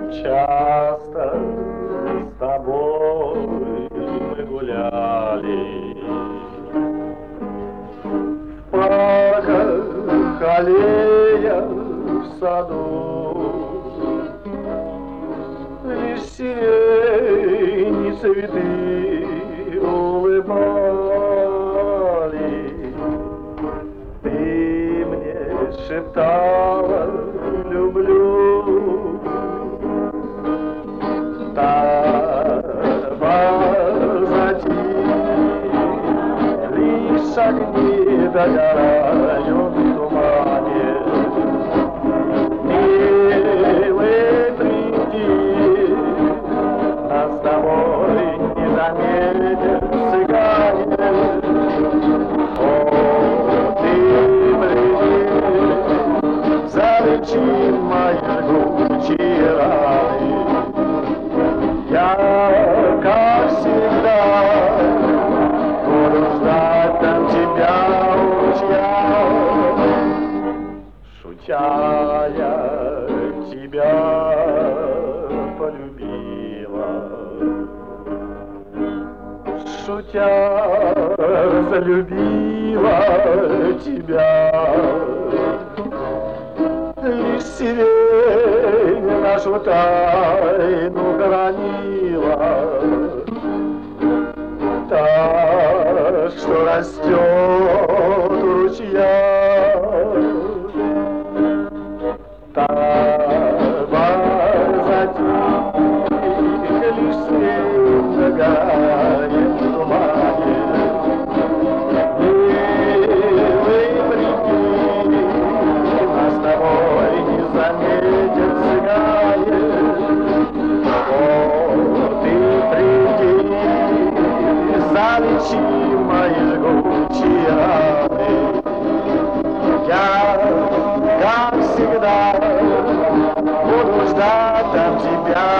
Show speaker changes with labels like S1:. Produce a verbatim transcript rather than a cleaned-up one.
S1: Часто с тобой мы гуляли в парках, аллеях, в саду. Лишь сирени цветы улыбались. Ты мне шептала: люблю. Позади лишь огни догорают в тумане. Милый, приди, нас с тобой не заметят цыгане. О, ты приди, залечи мои жгучие раны. Я, как всегда, буду ждать там тебя у ручья. Шутя, я тебя полюбила. Шутя, залюбила тебя. Лишь сирень нашу тайну хранила, та, что растет у ручья, та позади лишь свет догорает в тумане. Заметят цыгане. О, ты приди, залечи мои жгучие раны. Я, как всегда, буду ждать там тебя